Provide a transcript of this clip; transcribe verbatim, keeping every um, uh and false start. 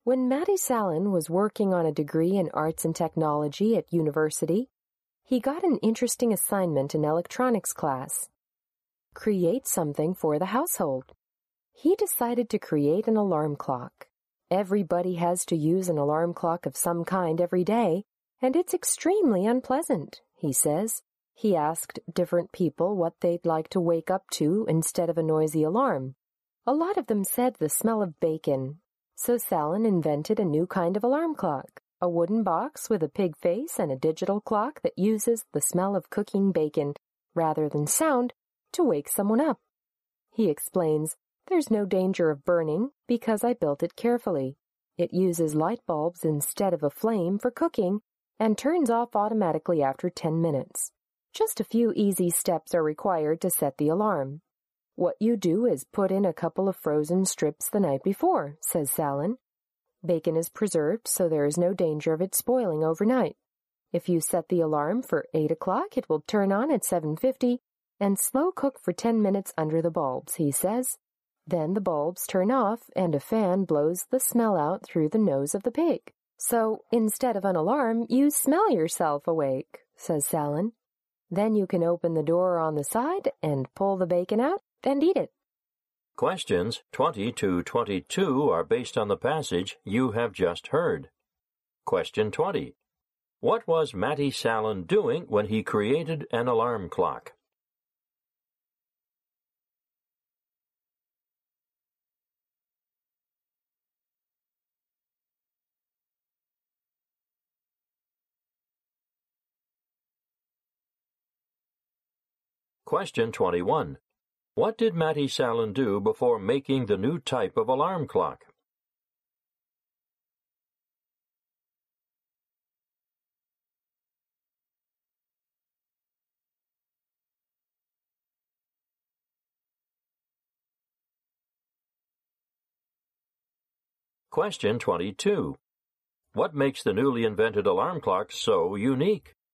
When Matty Sallin was working on a degree in arts and technology at university, he got an interesting assignment in electronics class. Create something for the household. He decided to create an alarm clock. Everybody has to use an alarm clock of some kind every day, and it's extremely unpleasant, he says. He asked different people what they'd like to wake up to instead of a noisy alarm. A lot of them said the smell of bacon. So Sallin invented a new kind of alarm clock, a wooden box with a pig face and a digital clock that uses the smell of cooking bacon, rather than sound, to wake someone up. He explains, "There's no danger of burning because I built it carefully. It uses light bulbs instead of a flame for cooking and turns off automatically after ten minutes. Just a few easy steps are required to set the alarm. What you do is put in a couple of frozen strips the night before," says Sallin. "Bacon is preserved, so there is no danger of it spoiling overnight. If you set the alarm for eight o'clock, it will turn on at seven fifty and slow cook for ten minutes under the bulbs," he says. "Then the bulbs turn off and a fan blows the smell out through the nose of the pig. So instead of an alarm, you smell yourself awake," says Sallin. "Then you can open the door on the side and pull the bacon out and eat it." Questions twenty to twenty-two are based on the passage you have just heard. Question twenty. What was Matty Sallin doing when he created an alarm clock? Question twenty-one. What did Matty Sallin do before making the new type of alarm clock? Question twenty-two. What makes the newly invented alarm clock so unique?